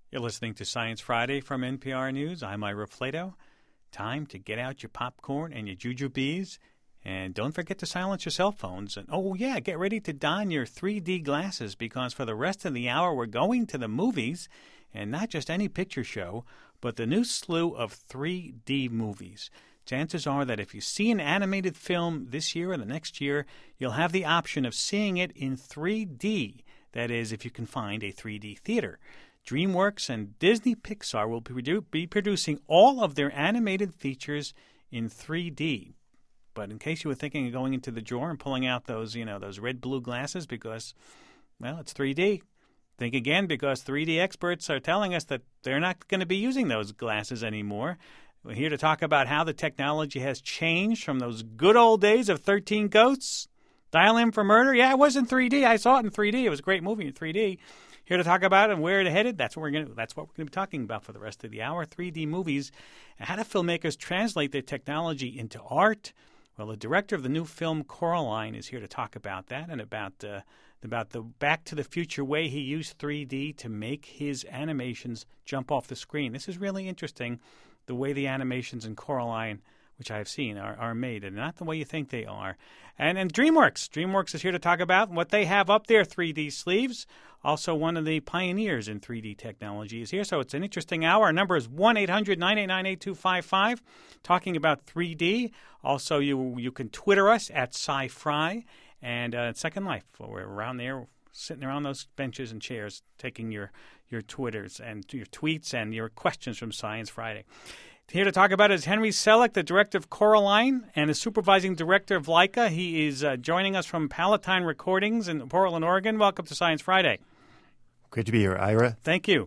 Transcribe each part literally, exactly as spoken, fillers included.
You're listening to Science Friday from N P R News. I'm Ira Flato. Time to get out your popcorn and your jujubes. And don't forget to silence your cell phones. And oh, yeah, get ready to don your three D glasses because for the rest of the hour, we're going to the movies. And not just any picture show, but the new slew of three D movies. Chances are that if you see an animated film this year or the next year, you'll have the option of seeing it in three D. That is, if you can find a three D theater. DreamWorks and Disney Pixar will be producing all of their animated features in three D. But in case you were thinking of going into the drawer and pulling out those, you know, those red-blue glasses because, well, it's three D. Think again because three D experts are telling us that they're not going to be using those glasses anymore. We're here to talk about how the technology has changed from those good old days of thirteen Ghosts. Dial M for Murder. Yeah, it was in three D. I saw it in three D. It was a great movie in three D. Here to talk about it and where it headed. That's what we're going to. That's what we're going to be talking about for the rest of the hour. three D movies and how do filmmakers translate their technology into art? Well, the director of the new film Coraline is here to talk about that and about uh, about the Back to the Future way he used three D to make his animations jump off the screen. This is really interesting. The way the animations in Coraline, which I have seen, are, are made, and not the way you think they are. And and DreamWorks. DreamWorks is here to talk about what they have up their three D sleeves. Also, one of the pioneers in three D technology is here, so it's an interesting hour. Our number is one eight hundred nine eight nine eight two five five, talking about three D. Also, you you can Twitter us at SciFri and uh, Second Life. We're around there, sitting around those benches and chairs, taking your, your Twitters and your tweets and your questions from Science Friday. Here to talk about it is Henry Selick, the director of Coraline and the supervising director of Laika. He is uh, joining us from Palatine Recordings in Portland, Oregon. Welcome to Science Friday. Great to be here, Ira. Thank you.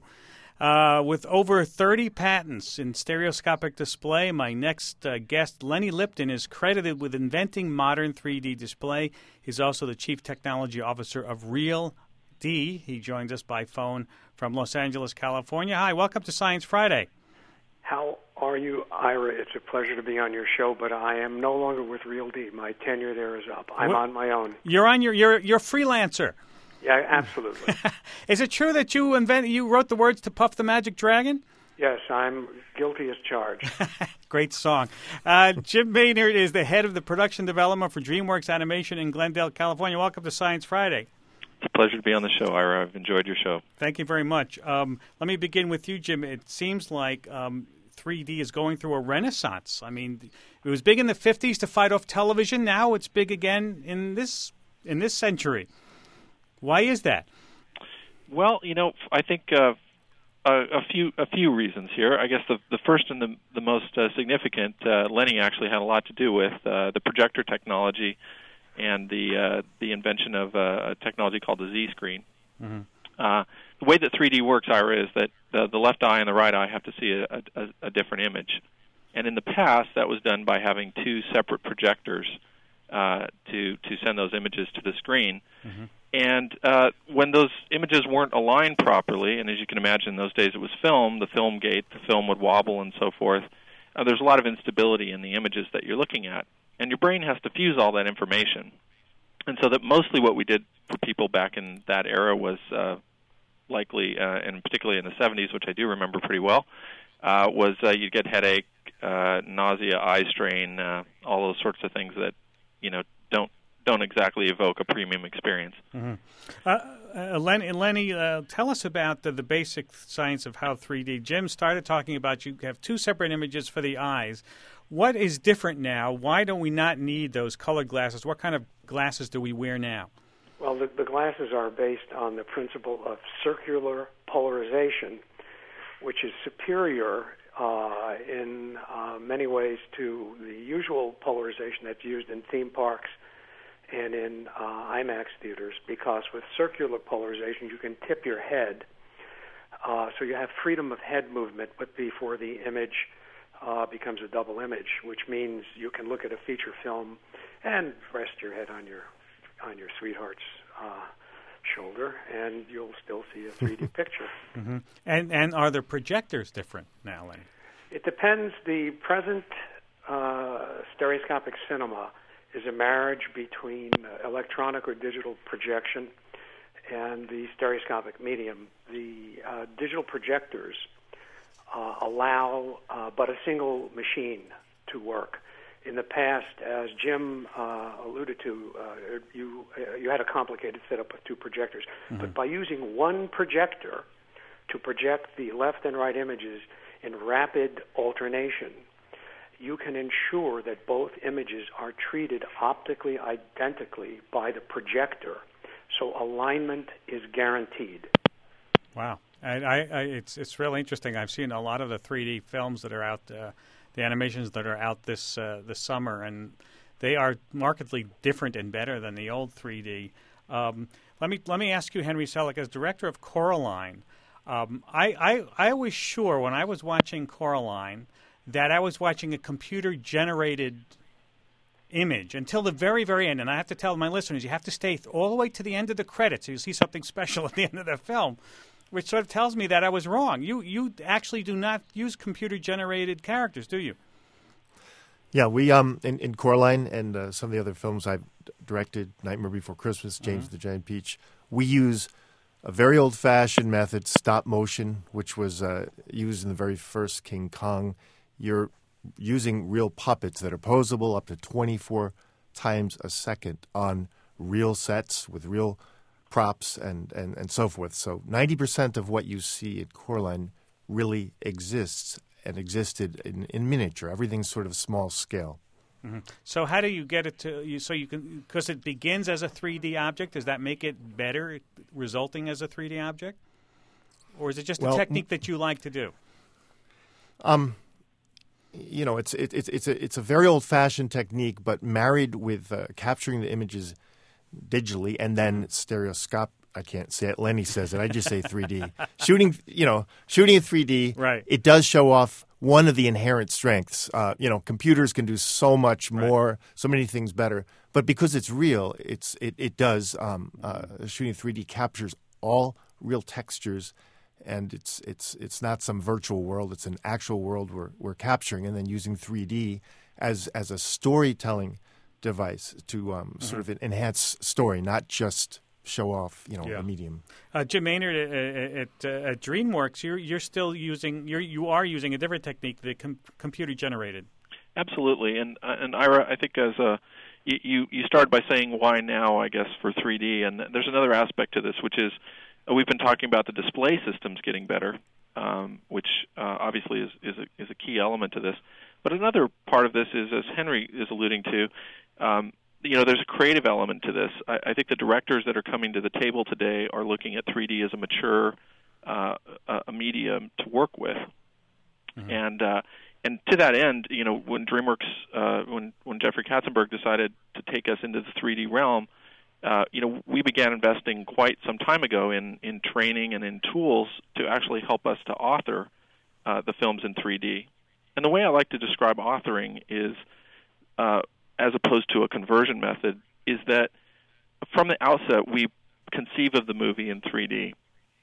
Uh, with over thirty patents in stereoscopic display, my next uh, guest, Lenny Lipton, is credited with inventing modern three D display. He's also the chief technology officer of Real D. He joins us by phone from Los Angeles, California. Hi, welcome to Science Friday. How are you, Ira? It's a pleasure to be on your show, but I am no longer with Real D. My tenure there is up. I'm what? on my own. You're on your you're you're freelancer. Yeah, absolutely. Is it true that you invent you wrote the words to Puff the Magic Dragon? Yes, I'm guilty as charged. Great song. Uh, Jim Maynard is the head of the production development for DreamWorks Animation in Glendale, California. Welcome to Science Friday. It's a pleasure to be on the show, Ira. I've enjoyed your show. Thank you very much. Um, let me begin with you, Jim. It seems like um, three D is going through a renaissance. I mean, it was big in the fifties to fight off television. Now it's big again in this in this century. Why is that? Well, you know, I think uh, a, a few a few reasons here. I guess the the first and the the most uh, significant, uh, Lenny actually had a lot to do with uh, the projector technology and the uh, the invention of uh, a technology called the Z-screen. Mm-hmm. Uh, the way that three D works, Ira, is that the, the left eye and the right eye have to see a, a, a different image. And in the past, that was done by having two separate projectors uh, to to send those images to the screen. Mm-hmm. And uh, when those images weren't aligned properly, and as you can imagine, in those days it was film, the film gate, the film would wobble and so forth. Uh, there's a lot of instability in the images that you're looking at. And your brain has to fuse all that information. And so that mostly what we did for people back in that era was uh, likely, uh, and particularly in the seventies, which I do remember pretty well, uh, was uh, you'd get headache, uh, nausea, eye strain, uh, all those sorts of things that, you know, don't don't exactly evoke a premium experience. Mm-hmm. Uh, uh, Lenny, Lenny uh, tell us about the, the basic science of how three D. Jim started talking about you have two separate images for the eyes. What is different now? Why don't we not need those colored glasses? What kind of glasses do we wear now? Well, the, the glasses are based on the principle of circular polarization, which is superior uh, in uh, many ways to the usual polarization that's used in theme parks and in uh, IMAX theaters, because with circular polarization you can tip your head, uh, so you have freedom of head movement, but before the image uh, becomes a double image, which means you can look at a feature film and rest your head on your on your sweetheart's uh, shoulder, and you'll still see a three D picture. Mm-hmm. And and are the projectors different now, Lenny? It depends. The present uh, stereoscopic cinema is a marriage between uh, electronic or digital projection and the stereoscopic medium. The uh, digital projectors uh, allow uh, but a single machine to work. In the past, as Jim uh, alluded to, uh, you uh, you had a complicated setup of two projectors. Mm-hmm. But by using one projector to project the left and right images in rapid alternation, you can ensure that both images are treated optically identically by the projector, so alignment is guaranteed. Wow, and I, I, it's it's really interesting. I've seen a lot of the three D films that are out, uh, the animations that are out this uh, this summer, and they are markedly different and better than the old three D. Um, let me let me ask you, Henry Selick, as director of Coraline. Um, I, I I was sure when I was watching Coraline that I was watching a computer-generated image until the very, very end. And I have to tell my listeners, you have to stay all the way to the end of the credits so you see something special at the end of the film, which sort of tells me that I was wrong. You you actually do not use computer-generated characters, do you? Yeah, we um in, in Coraline and uh, some of the other films I've directed, Nightmare Before Christmas, James mm-hmm. the Giant Peach, we use a very old-fashioned method, stop motion, which was uh, used in the very first King Kong. You're using real puppets that are posable up to twenty-four times a second on real sets with real props and, and, and so forth. So ninety percent of what you see at Coraline really exists and existed in, in miniature. Everything's sort of small scale. Mm-hmm. So how do you get it to you? So you can, because it begins as a three D object. Does that make it better, resulting as a three D object, or is it just well, a technique that you like to do? Um, you know, it's it, it's it's a it's a very old-fashioned technique, but married with uh, capturing the images digitally and then stereoscope. I can't say it. Lenny says it. I just say three D. Shooting, you know, shooting in three D. Right. It does show off one of the inherent strengths. Uh, you know, computers can do so much more, right. so many things better. But because it's real, it's it it does. Um, uh, shooting three D captures all real textures, and it's it's it's not some virtual world. It's an actual world we're we're capturing, and then using three D as as a storytelling device to um, mm-hmm. sort of enhance story, not just show off, you know, yeah. a medium. Uh, Jim Maynard at, at, uh, at DreamWorks, you're you're still using you're you are using a different technique, the com- computer generated. Absolutely, and uh, and Ira, I think as a you you started by saying why now, I guess, for three D, and there's another aspect to this, which is uh, we've been talking about the display systems getting better, um, which uh, obviously is is a, is a key element to this. But another part of this is, as Henry is alluding to. Um, You know, there's a creative element to this. I, I think the directors that are coming to the table today are looking at three D as a mature uh, a, a medium to work with, mm-hmm. and uh, and to that end, you know, when DreamWorks, uh, when when Jeffrey Katzenberg decided to take us into the three D realm, uh, you know, we began investing quite some time ago in in training and in tools to actually help us to author uh, the films in three D. And the way I like to describe authoring is. Uh, as opposed to a conversion method, is that from the outset we conceive of the movie in three D.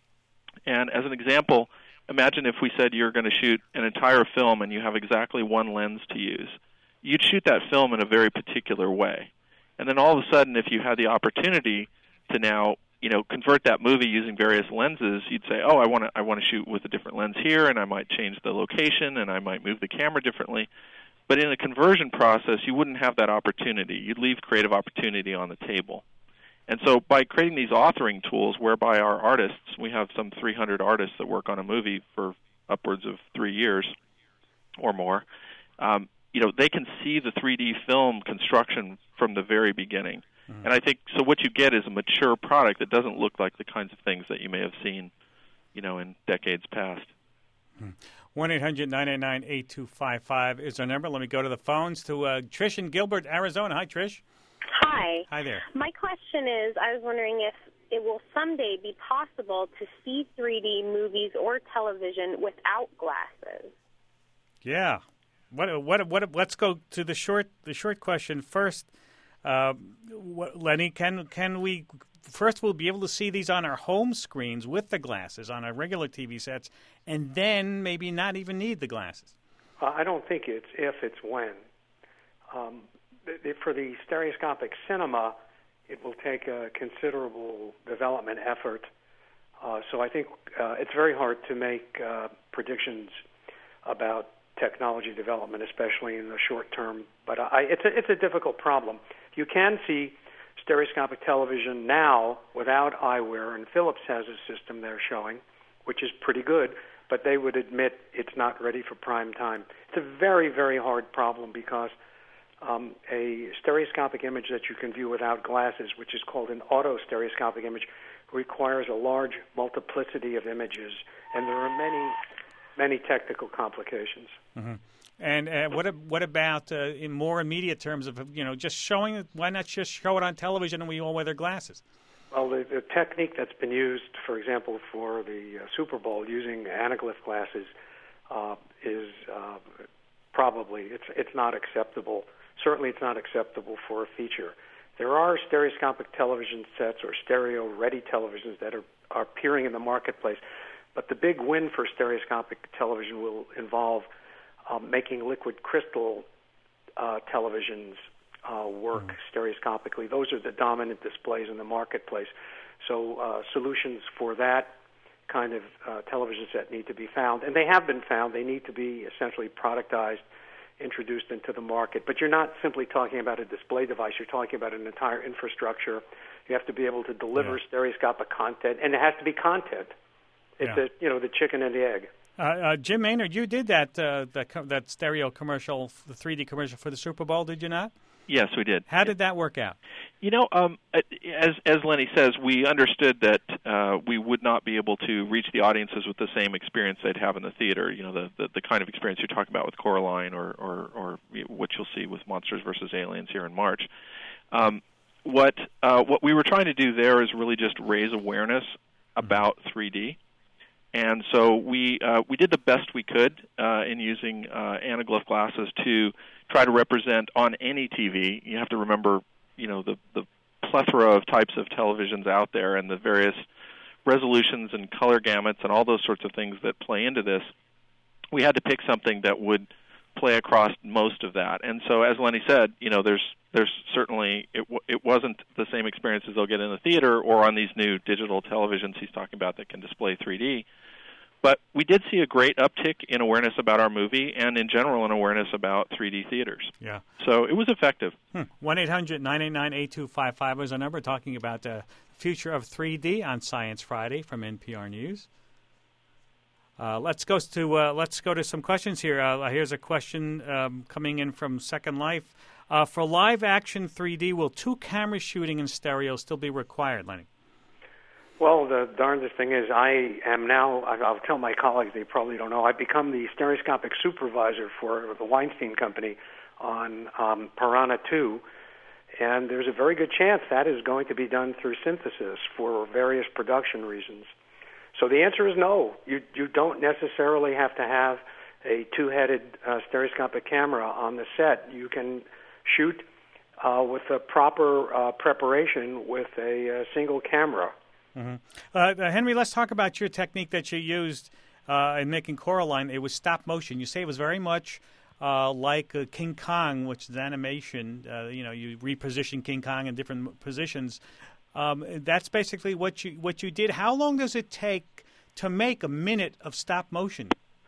And as an example, imagine if we said you're going to shoot an entire film and you have exactly one lens to use. You'd shoot that film in a very particular way. And then all of a sudden, if you had the opportunity to now, you know, convert that movie using various lenses, you'd say, oh, I want to I want to shoot with a different lens here, and I might change the location, and I might move the camera differently. But in a conversion process, you wouldn't have that opportunity. You'd leave creative opportunity on the table. And so by creating these authoring tools whereby our artists, we have some three hundred artists that work on a movie for upwards of three years or more, um, you know, they can see the three D film construction from the very beginning. Mm-hmm. And I think, so what you get is a mature product that doesn't look like the kinds of things that you may have seen, you know, in decades past. Mm-hmm. one eight hundred nine nine nine eight two five five is our number. Let me go to the phones to uh, Trish in Gilbert, Arizona. Hi, Trish. Hi. Hi there. My question is, I was wondering if it will someday be possible to see three D movies or television without glasses. Yeah. What? What? What? Let's go to the short. The short question first. Uh, what, Lenny, can can we? First, we'll be able to see these on our home screens with the glasses on our regular T V sets, and then maybe not even need the glasses. Uh, I don't think it's if, it's when. Um, th- for the stereoscopic cinema, it will take a considerable development effort Uh, so I think uh, it's very hard to make uh, predictions about technology development, especially in the short term. But I, it's, a, it's a difficult problem. You can see stereoscopic television now without eyewear, and Philips has a system they're showing, which is pretty good, but they would admit it's not ready for prime time. It's a very, very hard problem because um, a stereoscopic image that you can view without glasses, which is called an auto-stereoscopic image, requires a large multiplicity of images, and there are many, many technical complications. Mm-hmm. And uh, what what about uh, in more immediate terms of, you know, just showing it? Why not just show it on television and we all wear their glasses? Well, the, the technique that's been used, for example, for the uh, Super Bowl using anaglyph glasses uh, is uh, probably, it's it's not acceptable. Certainly it's not acceptable for a feature. There are stereoscopic television sets or stereo-ready televisions that are, are appearing in the marketplace, but the big win for stereoscopic television will involve um, making liquid crystal uh, televisions uh, work mm. stereoscopically. Those are the dominant displays in the marketplace. So uh, solutions for that kind of uh, television set need to be found, and they have been found. They need to be essentially productized, introduced into the market. But you're not simply talking about a display device. You're talking about an entire infrastructure. You have to be able to deliver yeah. stereoscopic content, and it has to be content. It's yeah. a, you know, the chicken and the egg. Uh, uh, Jim Maynard, you did that uh, the, that stereo commercial, the three D commercial for the Super Bowl, did you not? Yes, we did. How did that work out? You know, um, as as Lenny says, we understood that uh, we would not be able to reach the audiences with the same experience they'd have in the theater. You know, the the, the kind of experience you're talking about with Coraline, or, or or what you'll see with Monsters versus Aliens here in March. Um, what uh, what we were trying to do there is really just raise awareness about three D. And so we uh, we did the best we could uh, in using uh, anaglyph glasses to try to represent on any T V. You have to remember, you know, the, the plethora of types of televisions out there and the various resolutions and color gamuts and all those sorts of things that play into this. We had to pick something that would play across most of that. And so, as Lenny said, you know, there's there's certainly it w- it wasn't the same experience as they'll get in the theater or on these new digital televisions he's talking about that can display three D. But we did see a great uptick in awareness about our movie and, in general, an awareness about three D theaters. Yeah. So it was effective. one eight hundred nine eight nine eight two five five was our number, talking about the future of three D on Science Friday from N P R News. Uh, let's go to uh, let's go to some questions here. Uh, here's a question um, coming in from Second Life. Uh, for live-action three D, will two cameras shooting in stereo still be required, Lenny? Well, the darndest thing is I am now, I'll tell my colleagues, they probably don't know, I've become the stereoscopic supervisor for the Weinstein Company on um, Piranha two, and there's a very good chance that is going to be done through synthesis for various production reasons. So the answer is no. You you don't necessarily have to have a two-headed uh, stereoscopic camera on the set. You can shoot uh, with a proper uh, preparation with a, a single camera. Mm-hmm. Uh, Henry, let's talk about your technique that you used uh, in making Coraline. It was stop motion. You say it was very much uh, like uh, King Kong, which is animation. Uh, you know, you reposition King Kong in different positions. Um, that's basically what you what you did. How long does it take to make a minute of stop motion?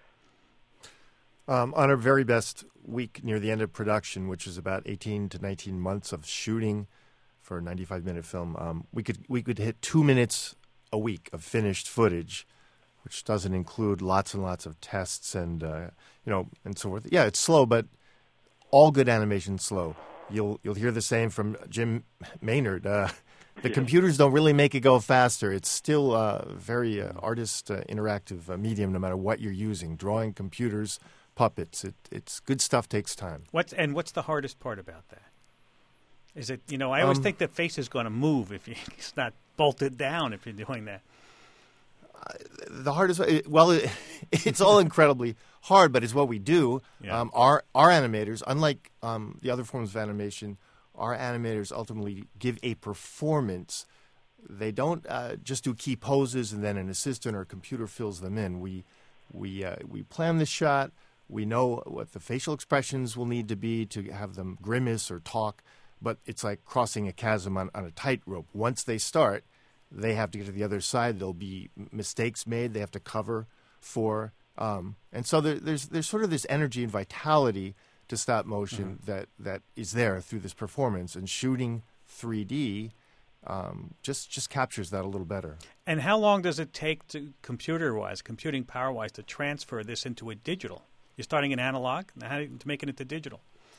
Um, on our very best week near the end of production, which is about eighteen to nineteen months of shooting for a ninety-five minute film, um, we could we could hit two minutes a week of finished footage, which doesn't include lots and lots of tests and uh, you know and so forth. Yeah, it's slow, but all good animation slow. You'll you'll hear the same from Jim Maynard. Uh, the yeah. computers don't really make it go faster. It's still a very uh, artist uh, interactive uh, medium, no matter what you're using. Drawing, computers, puppets. It, it's good stuff. Takes time. What's and what's the hardest part about that? Is it, you know, I always um, think the face is going to move if you, it's not bolted down if you're doing that. Uh, the hardest, well, it, it's all incredibly hard, but it's what we do. Yeah. Um, our our animators, unlike um, the other forms of animation, our animators ultimately give a performance. They don't uh, just do key poses and then an assistant or a computer fills them in. We we uh, we plan the shot. We know what the facial expressions will need to be to have them grimace or talk. But it's like crossing a chasm on, on a tightrope. Once they start, they have to get to the other side. There'll be mistakes made. They have to cover for. Um, and so there, there's there's sort of this energy and vitality to stop motion mm-hmm. that, that is there through this performance. And shooting three D um, just just captures that a little better. And how long does it take to computer-wise, computing power-wise, to transfer this into a digital? You're starting in analog, and how to make it into digital?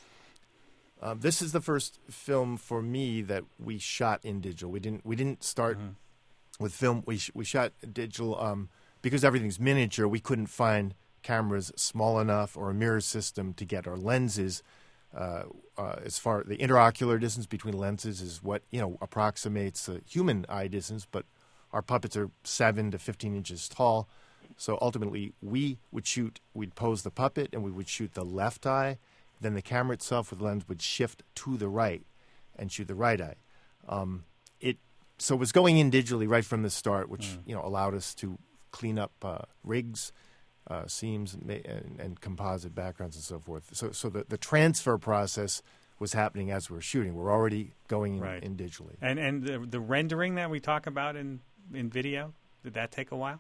Um, this is the first film for me that we shot in digital. We didn't we didn't start mm-hmm. with film. We sh- we shot digital um, because everything's miniature. We couldn't find cameras small enough or a mirror system to get our lenses. Uh, uh, as far the interocular distance between lenses is what you know approximates the human eye distance, but our puppets are seven to fifteen inches tall. So ultimately, we would shoot. We'd pose the puppet, and we would shoot the left eye. Then the camera itself with the lens would shift to the right and shoot the right eye. Um, it so it was going in digitally right from the start, which mm. you know allowed us to clean up uh, rigs, uh, seams, and, and, and composite backgrounds and so forth. So so the, the transfer process was happening as we were shooting. We're already going in, right. in digitally. And and the, the rendering that we talk about in, in video, did that take a while?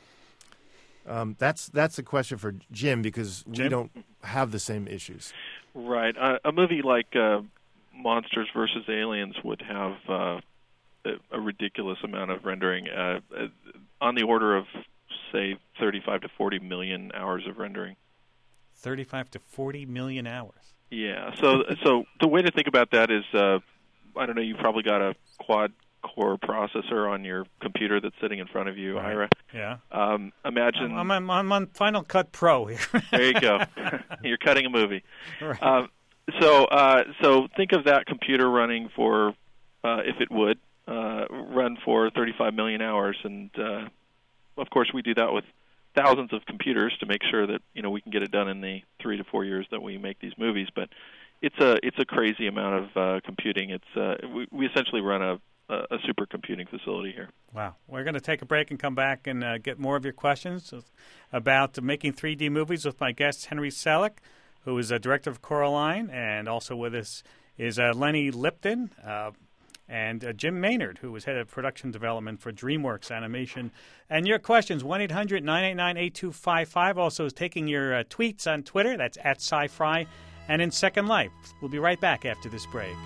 Um, that's that's a question for Jim because Jim? we don't have the same issues. Right. Uh, a movie like uh, Monsters versus Aliens would have uh, a, a ridiculous amount of rendering, uh, uh, on the order of, say, thirty-five to forty million hours of rendering. thirty-five to forty million hours. Yeah. So, so the way to think about that is, uh, I don't know. You probably got a quad core processor on your computer that's sitting in front of you, right. Ira. Yeah. Um, imagine. I'm, I'm, I'm on Final Cut Pro here. There you go. You're cutting a movie. Right. Um, so, uh, so think of that computer running for, uh, if it would, uh, run for thirty-five million hours, and uh, of course we do that with thousands of computers to make sure that you know we can get it done in the three to four years that we make these movies. But it's a it's a crazy amount of uh, computing. It's uh, we, we essentially run a a supercomputing facility here. Wow. We're going to take a break and come back and uh, get more of your questions about making three D movies with my guest, Henry Selick, who is a director of Coraline, and also with us is uh, Lenny Lipton uh, and uh, Jim Maynard, who is head of production development for DreamWorks Animation. And your questions, one eight hundred nine eight nine eight two five five. Also is taking your uh, tweets on Twitter. That's at Sci-Fry and in Second Life. We'll be right back after this break.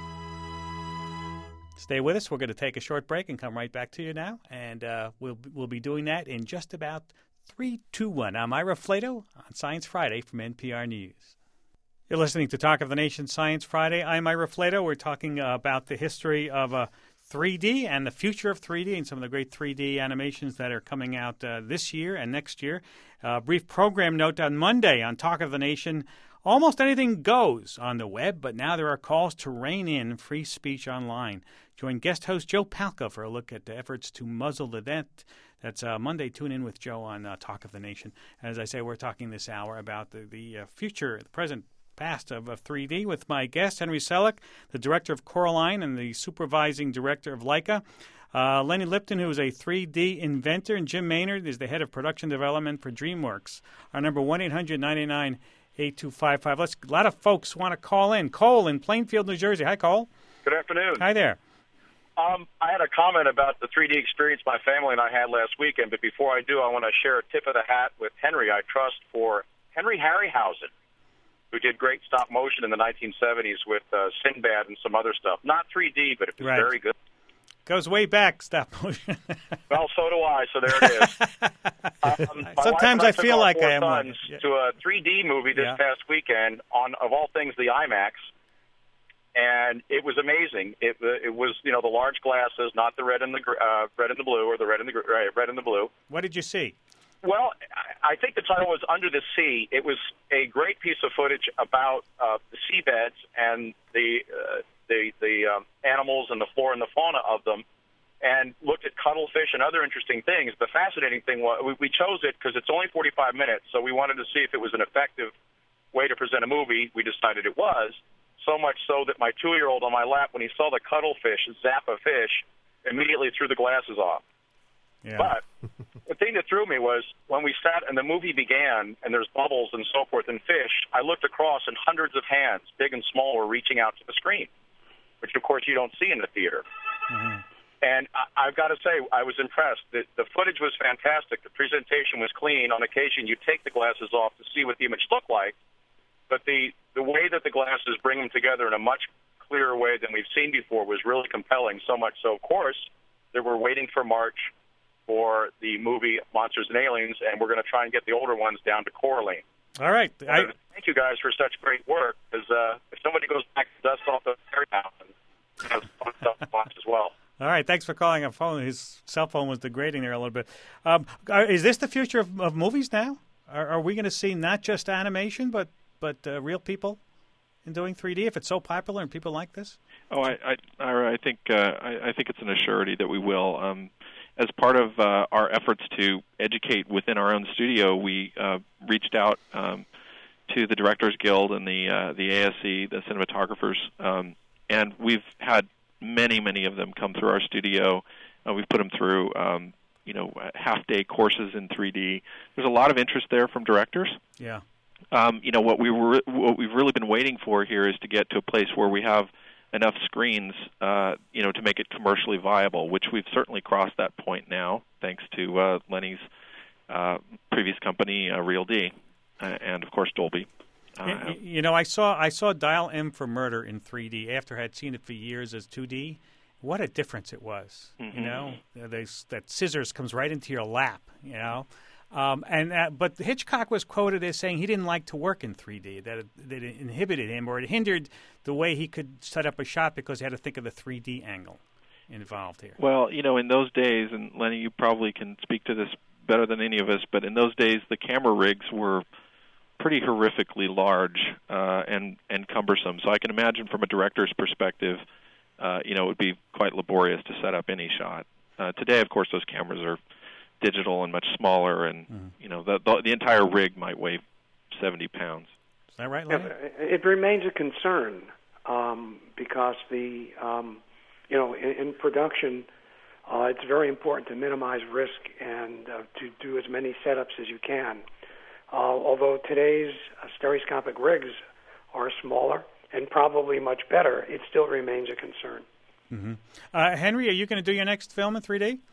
Stay with us. We're going to take a short break and come right back to you now. And uh, we'll we'll be doing that in just about three, two, one. I'm Ira Flato on Science Friday from N P R News. You're listening to Talk of the Nation Science Friday. I'm Ira Flato. We're talking uh, about the history of uh, three D and the future of three D and some of the great three D animations that are coming out uh, this year and next year. Uh, brief program note on Monday on Talk of the Nation. Almost anything goes on the web, but now there are calls to rein in free speech online. Join guest host Joe Palca for a look at the efforts to muzzle the net. That's uh, Monday. Tune in with Joe on uh, Talk of the Nation. As I say, we're talking this hour about the, the uh, future, the present, past of, of three D with my guest, Henry Selick, the director of Coraline and the supervising director of Leica. Uh, Lenny Lipton, who is a three D inventor, and Jim Maynard is the head of production development for DreamWorks. Our number, one eight hundred nine eight nine eight two five five. Let's, a lot of folks want to call in. Cole in Plainfield, New Jersey. Hi, Cole. Good afternoon. Hi there. Um, I had a comment about the three D experience my family and I had last weekend, but before I do, I want to share a tip of the hat with Henry I trust for Henry Harryhausen, who did great stop motion in the nineteen seventies with uh, Sinbad and some other stuff. Not three D, but it was right. very good. Goes way back, stop motion. Well, so do I, so there it is. Um, Sometimes I feel like I am one. Yeah. To a three D movie this yeah. past weekend on, of all things, the IMAX. And it was amazing. It it was you know the large glasses, not the red and the uh, red and the blue, or the red and the right, red and the blue. What did you see? Well, I think the title was Under the Sea. It was a great piece of footage about uh, the seabeds and the uh, the the um, animals and the flora and the fauna of them, and looked at cuttlefish and other interesting things. The fascinating thing was we, we chose it because it's only forty-five minutes, so we wanted to see if it was an effective way to present a movie. We decided it was. So much so that my two-year-old on my lap, when he saw the cuttlefish zap a fish, immediately threw the glasses off. Yeah. But the thing that threw me was when we sat and the movie began and there's bubbles and so forth and fish, I looked across and hundreds of hands, big and small, were reaching out to the screen, which, of course, you don't see in the theater. Mm-hmm. And I, I've got to say, I was impressed. The, the footage was fantastic. The presentation was clean. On occasion, you take the glasses off to see what the image looked like. But the, the way that the glasses bring them together in a much clearer way than we've seen before was really compelling, so much so, of course, that we're waiting for March for the movie Monsters and Aliens, and we're going to try and get the older ones down to Coraline. All right. I... Thank you guys for such great work, because uh, if somebody goes back to dust off the Fairy Mountain, has fun stuff to watch as well. All right, thanks for calling a phone. His cell phone was degrading there a little bit. Um, is this the future of, of movies now? Are, are we going to see not just animation, but but uh, real people in doing three D if it's so popular and people like this? Oh, I I, I think uh, I, I think it's an assurity that we will. Um, as part of uh, our efforts to educate within our own studio, we uh, reached out um, to the Directors Guild and the uh, the A S C, the cinematographers, um, and we've had many, many of them come through our studio. Uh, we've put them through, um, you know, half-day courses in three D. There's a lot of interest there from directors. Yeah. Um, you know, what we were, what we've really been waiting for here is to get to a place where we have enough screens, uh, you know, to make it commercially viable, which we've certainly crossed that point now, thanks to uh, Lenny's uh, previous company, uh, Real D, uh, and of course Dolby. Uh, you know, I saw I saw Dial M for Murder in three D after I had seen it for years as two D. What a difference it was! Mm-hmm. You know, they, that scissors comes right into your lap. You know, um, and uh, but Hitchcock was quoted as saying he didn't like to work in three D. That it, that it inhibited him or it hindered the way he could set up a shot because he had to think of the three D angle involved here. Well, you know, in those days, and Lenny, you probably can speak to this better than any of us, but in those days, the camera rigs were pretty horrifically large uh, and and cumbersome. So I can imagine from a director's perspective, uh, you know, it would be quite laborious to set up any shot. Uh, today, of course, those cameras are digital and much smaller, and mm-hmm. you know, the, the the entire rig might weigh seventy pounds. Is that right, Lenny? It remains a concern um, because the um, you know in, in production, uh, it's very important to minimize risk and uh, to do as many setups as you can. Uh, although today's uh, stereoscopic rigs are smaller and probably much better, it still remains a concern. Mm-hmm. Uh, Henry, are you going to do your next film in three D?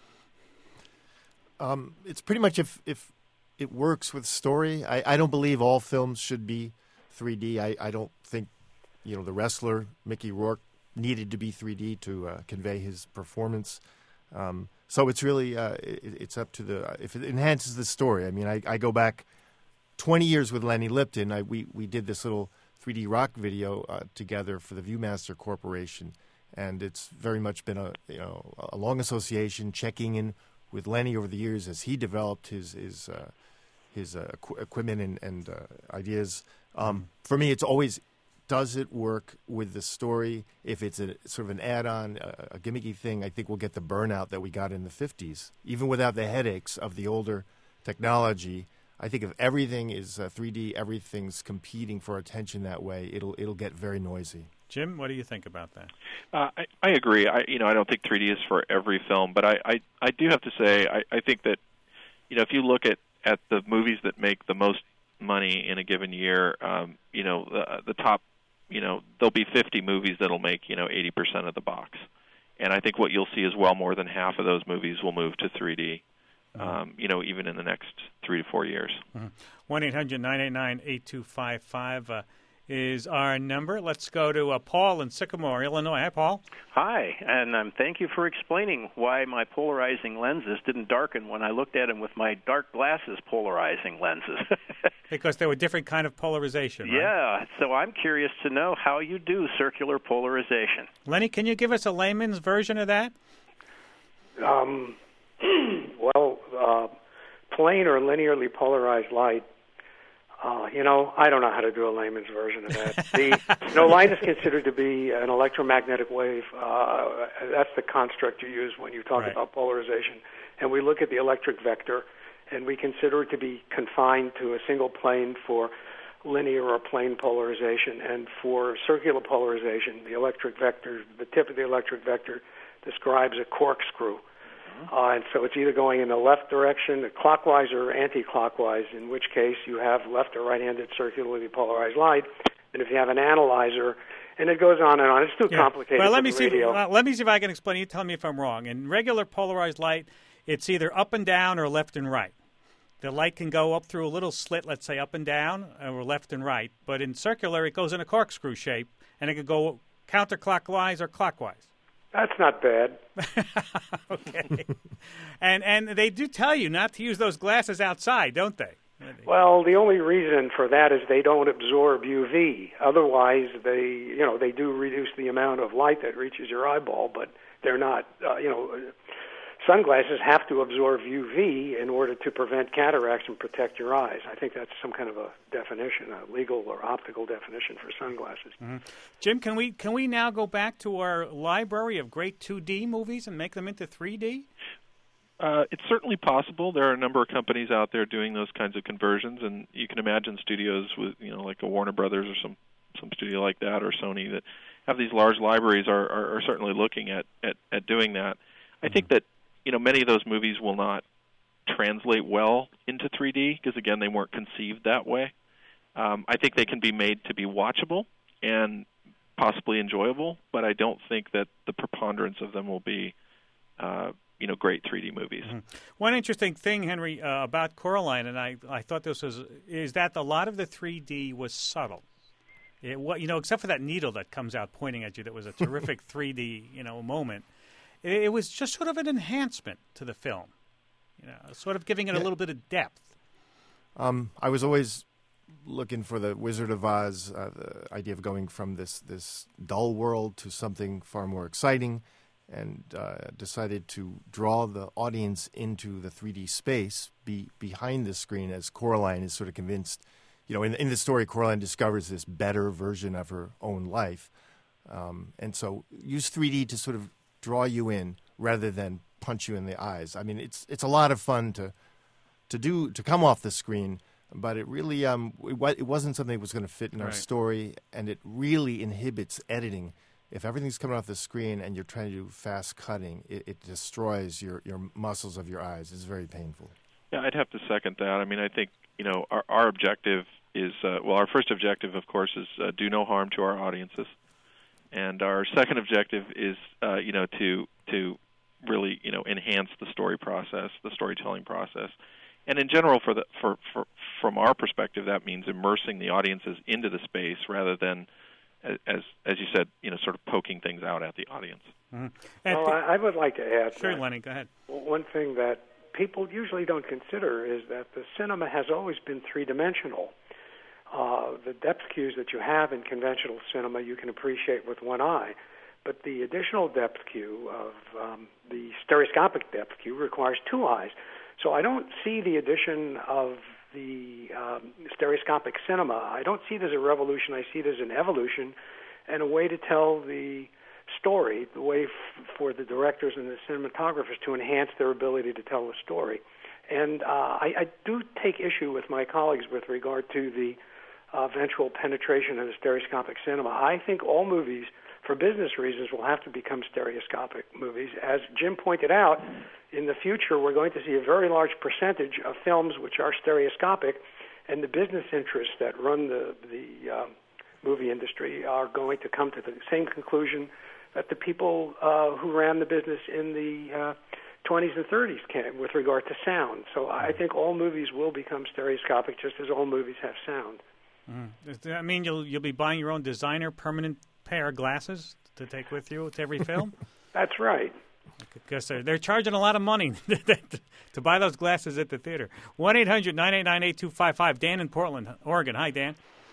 Um, it's pretty much if if it works with story. I, I don't believe all films should be three D. I, I don't think, you know, The Wrestler, Mickey Rourke, needed to be three D to uh, convey his performance. Um, so it's really uh, it, it's up to the if it enhances the story. I mean, I, I go back twenty years with Lenny Lipton. I, we, we did this little three D rock video uh, together for the Viewmaster Corporation, and it's very much been a you know a long association, checking in with Lenny over the years as he developed his his uh, his uh, equ- equipment and, and uh, ideas. Um, for me, it's always, does it work with the story? If it's a sort of an add-on, a, a gimmicky thing, I think we'll get the burnout that we got in the fifties, even without the headaches of the older technology. I think if everything is uh, three D, everything's competing for attention that way, it'll it'll get very noisy. Jim, what do you think about that? Uh, I, I agree. I you know I don't think three D is for every film, but I, I, I do have to say I, I think that you know if you look at, at the movies that make the most money in a given year, um, you know the, the top you know there'll be fifty movies that'll make you know eighty percent of the box, and I think what you'll see is well more than half of those movies will move to three D. Um, you know, even in the next three to four years. one eight hundred nine eight nine eight two five five uh, is our number. Let's go to uh, Paul in Sycamore, Illinois. Hi, Paul. Hi, and um, thank you for explaining why my polarizing lenses didn't darken when I looked at them with my dark glasses polarizing lenses. Because they were different kind of polarization, right? Yeah, so I'm curious to know how you do circular polarization. Lenny, can you give us a layman's version of that? Um... Well, uh, plane or linearly polarized light, uh, you know, I don't know how to do a layman's version of that. The, you know, light is considered to be an electromagnetic wave. Uh, that's the construct you use when you talk right. about polarization. And we look at the electric vector, and we consider it to be confined to a single plane for linear or plane polarization. And for circular polarization, the electric vector, the tip of the electric vector describes a corkscrew. Uh, and so it's either going in the left direction, clockwise or anti-clockwise, in which case you have left or right-handed circularly polarized light. And if you have an analyzer, and it goes on and on. It's too yeah. complicated well, let for me the see. radio. Well, let me see if I can explain. You tell me if I'm wrong. In regular polarized light, it's either up and down or left and right. The light can go up through a little slit, let's say up and down, or left and right. But in circular, it goes in a corkscrew shape, and it could go counterclockwise or clockwise. That's not bad. Okay. and and they do tell you not to use those glasses outside, don't they? Well, the only reason for that is they don't absorb U V. Otherwise, they, you know, they do reduce the amount of light that reaches your eyeball, but they're not, uh, you know, sunglasses have to absorb U V in order to prevent cataracts and protect your eyes. I think that's some kind of a definition, a legal or optical definition for sunglasses. Mm-hmm. Jim, can we can we now go back to our library of great two D movies and make them into three D? Uh, it's certainly possible. There are a number of companies out there doing those kinds of conversions, and you can imagine studios with, you know, like a Warner Brothers or some, some studio like that, or Sony, that have these large libraries are, are, are certainly looking at, at, at doing that. I think that, you know, many of those movies will not translate well into three D because, again, they weren't conceived that way. Um, I think they can be made to be watchable and possibly enjoyable, but I don't think that the preponderance of them will be uh, you know, great three D movies. Mm-hmm. One interesting thing, Henry, uh, about Coraline, and I, I thought this was, is that a lot of the three D was subtle. It, what, you know, except for that needle that comes out pointing at you that was a terrific three D, you know, moment. It, it was just sort of an enhancement to the film, you know, sort of giving it yeah. a little bit of depth. Um, I was always looking for the Wizard of Oz, uh, the idea of going from this, this dull world to something far more exciting, and uh, decided to draw the audience into the three D space be, behind the screen as Coraline is sort of convinced. You know, in, in the story, Coraline discovers this better version of her own life. Um, and so use three D to sort of draw you in rather than punch you in the eyes. I mean, it's it's a lot of fun to to do to come off the screen, but it really um, it, it wasn't something that was going to fit in our right. story, and it really inhibits editing. If everything's coming off the screen and you're trying to do fast cutting, it, it destroys your, your muscles of your eyes. It's very painful. Yeah, I'd have to second that. I mean, I think, you know, our, our objective is, uh, well, our first objective, of course, is uh, do no harm to our audiences. And our second objective is, uh, you know, to to really, you know, enhance the story process, the storytelling process. And in general, for the for, for from our perspective, that means immersing the audiences into the space rather than, as as you said, you know, sort of poking things out at the audience. Mm-hmm. Well, I, I would like to add. Sure, that Lenny, go ahead. One thing that people usually don't consider is that the cinema has always been three-dimensional. Uh, the depth cues that you have in conventional cinema you can appreciate with one eye, but the additional depth cue of um, the stereoscopic depth cue requires two eyes. So I don't see the addition of the um, stereoscopic cinema. I don't see it as a revolution. I see it as an evolution and a way to tell the story, the way f- for the directors and the cinematographers to enhance their ability to tell the story. And uh, I, I do take issue with my colleagues with regard to the uh, eventual penetration of the stereoscopic cinema. I think all movies, for business reasons, will have to become stereoscopic movies. As Jim pointed out, in the future, we're going to see a very large percentage of films which are stereoscopic, and the business interests that run the, the uh, movie industry are going to come to the same conclusion that the people uh, who ran the business in the uh, twenties and thirties came with regard to sound. So I think all movies will become stereoscopic, just as all movies have sound. Mm. Does that mean you'll you'll be buying your own designer permanent pair of glasses to take with you to every film? That's right. Because they're, they're charging a lot of money to buy those glasses at the theater. one eight hundred nine eight nine eight two five five. Dan in Portland, Oregon. Hi, Dan.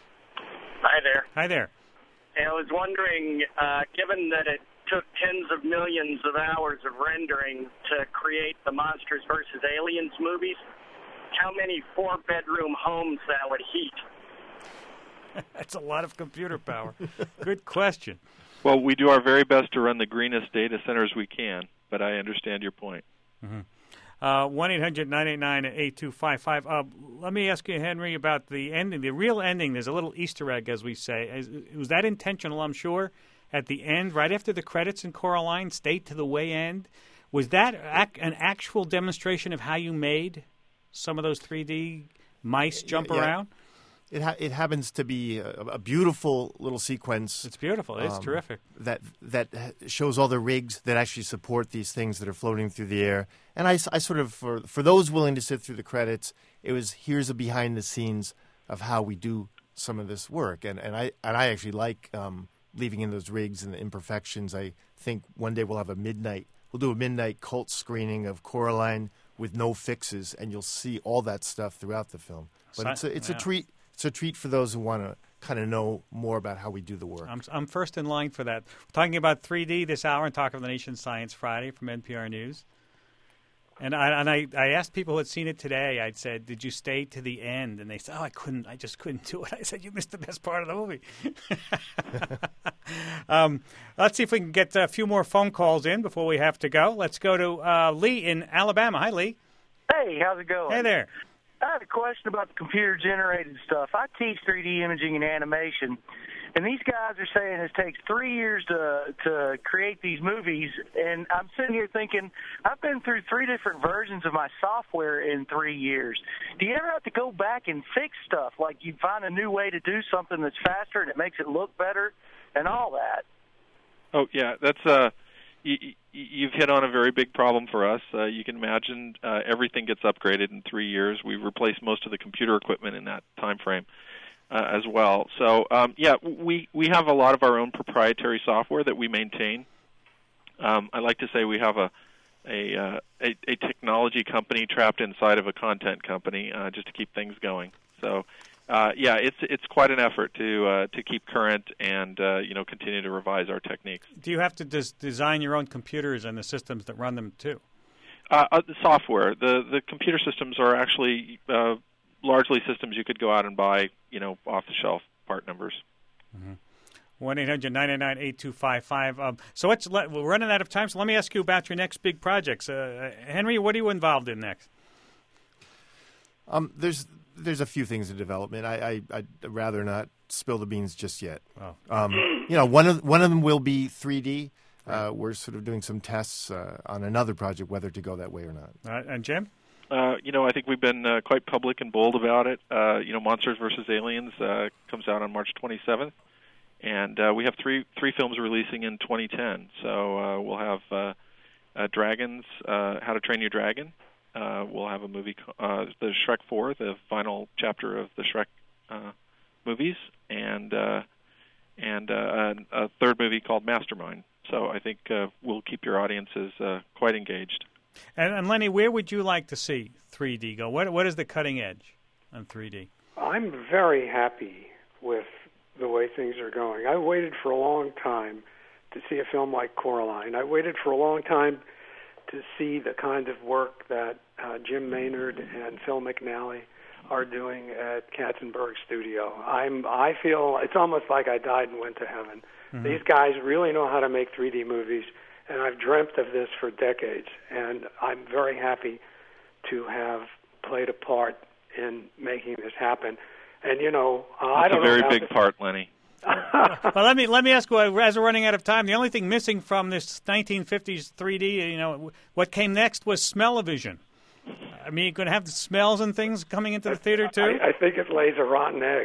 Hi there. Hi there. I was wondering, uh, given that it took tens of millions of hours of rendering to create the Monsters versus Aliens movies, how many four-bedroom homes that would heat? That's a lot of computer power. Good question. Well, we do our very best to run the greenest data centers we can, but I understand your point. Mm-hmm. Uh, one eight hundred nine eight nine eight two five five. Uh, let me ask you, Henry, about the ending, the real ending. There's a little Easter egg, as we say. Is, was that intentional, I'm sure, at the end, right after the credits in Coraline, stayed to the way end, Was that ac- an actual demonstration of how you made some of those three D mice jump yeah. around? It ha- it happens to be a, a beautiful little sequence. It's beautiful. It's um, terrific. That that shows all the rigs that actually support these things that are floating through the air. And I, I sort of, for for those willing to sit through the credits, it was here's a behind the scenes of how we do some of this work. And and I and I actually like um, leaving in those rigs and the imperfections. I think one day we'll have a midnight. We'll do a midnight cult screening of Coraline with no fixes, and you'll see all that stuff throughout the film. But it's a, it's yeah. a treat. It's a treat for those who want to kind of know more about how we do the work. I'm, I'm first in line for that. We're talking about three D this hour and Talk of the Nation Science Friday from N P R News. And I and I, I asked people who had seen it today, I said, did you stay to the end? And they said, oh, I couldn't. I just couldn't do it. I said, you missed the best part of the movie. um, let's see if we can get a few more phone calls in before we have to go. Let's go to uh, Lee in Alabama. Hi, Lee. Hey, how's it going? Hey there. I had a question about the computer-generated stuff. I teach three D imaging and animation, and these guys are saying it takes three years to to create these movies, and I'm sitting here thinking, I've been through three different versions of my software in three years. Do you ever have to go back and fix stuff, like you find a new way to do something that's faster and it makes it look better and all that? Oh, yeah, that's uh, you, you've hit on a very big problem for us. Uh, you can imagine uh, everything gets upgraded in three years. We've replaced most of the computer equipment in that time frame uh, as well. So, um, yeah, we, we have a lot of our own proprietary software that we maintain. Um, I like to say we have a a, uh, a a technology company trapped inside of a content company uh, just to keep things going. So, uh, yeah, it's it's quite an effort to uh, to keep current and uh, you know continue to revise our techniques. Do you have to des- design your own computers and the systems that run them too? Uh, uh, the software, the the computer systems are actually uh, largely systems you could go out and buy, you know, off the shelf part numbers. Mm-hmm. one eight hundred nine nine eight two five five. Um, so let's let, we're running out of time, so let me ask you about your next big projects. Uh, Henry, what are you involved in next? Um, there's there's a few things in development. I, I I'd rather not spill the beans just yet. Oh. Um, you know, one of one of them will be three D. Uh, we're sort of doing some tests uh, on another project, whether to go that way or not. Uh, and Jim? Uh, you know, I think we've been uh, quite public and bold about it. Uh, you know, Monsters versus Aliens uh, comes out on March twenty-seventh. And uh, we have three three films releasing in twenty ten. So uh, we'll have uh, uh, Dragons, uh, How to Train Your Dragon. Uh, we'll have a movie, uh, the Shrek four, the final chapter of the Shrek uh, movies, and uh, and uh, a third movie called Mastermind. So I think uh, we'll keep your audiences uh, quite engaged. And, and Lenny, where would you like to see three D go? What what is the cutting edge on three D? I'm very happy with the way things are going. I waited for a long time to see a film like Coraline. I waited for a long time to see the kind of work that uh, Jim Maynard and Phil McNally are doing at Katzenberg Studio. I'm, I feel it's almost like I died and went to heaven. Mm-hmm. These guys really know how to make three D movies, and I've dreamt of this for decades, and I'm very happy to have played a part in making this happen. And, you know, uh, I don't know. That's a very big part, Lenny. Well, let me let me ask you, as we're running out of time, the only thing missing from this nineteen fifties three D, you know, what came next was smell-o-vision. I mean, you're going to have the smells and things coming into the theater, too? I, I think it lays a rotten egg.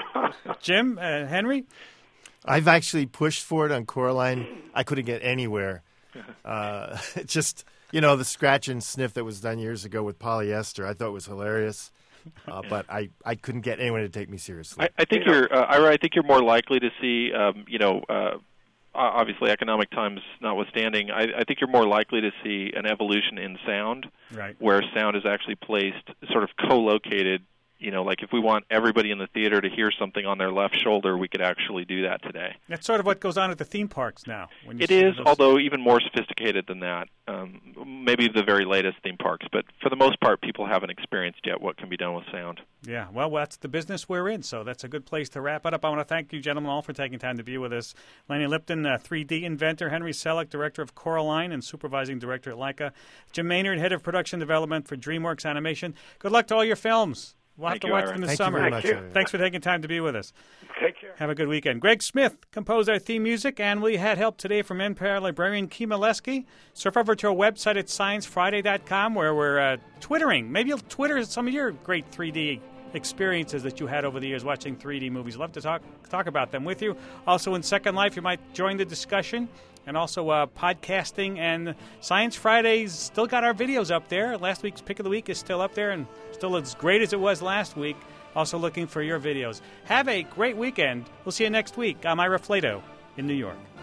Jim, uh, Henry? I've actually pushed for it on Coraline. I couldn't get anywhere. Uh, just, you know, the scratch and sniff that was done years ago with polyester, I thought was hilarious. Uh, but I, I couldn't get anyone to take me seriously. I, I think you know, you're, uh, Ira, I think you're more likely to see, um, you know, uh, obviously economic times notwithstanding, I, I think you're more likely to see an evolution in sound, right, where sound is actually placed, sort of co-located. You know, like if we want everybody in the theater to hear something on their left shoulder, we could actually do that today. That's sort of what goes on at the theme parks now. When you it see is, those... although even more sophisticated than that. Um, maybe the very latest theme parks, but for the most part, people haven't experienced yet what can be done with sound. Yeah, well, that's the business we're in, so that's a good place to wrap it up. I want to thank you, gentlemen, all for taking time to be with us. Lenny Lipton, uh, three D inventor, Henry Selick, director of Coraline and supervising director at Leica, Jim Maynard, head of production development for DreamWorks Animation. Good luck to all your films. We'll have Thank to you, watch Ira. them this Thank summer. you very much. Thank you. Ira. Thanks for taking time to be with us. Take care. Have a good weekend. Greg Smith composed our theme music, and we had help today from N P R librarian Kima Leski. Surf over to our website at science friday dot com where we're uh, twittering. Maybe you'll Twitter some of your great three D experiences that you had over the years watching three D movies. Love to talk talk about them with you. Also in Second Life, you might join the discussion. And also uh, podcasting and Science Fridays still got our videos up there. Last week's Pick of the Week is still up there and still as great as it was last week. Also looking for your videos. Have a great weekend. We'll see you next week. I'm Ira Flato in New York.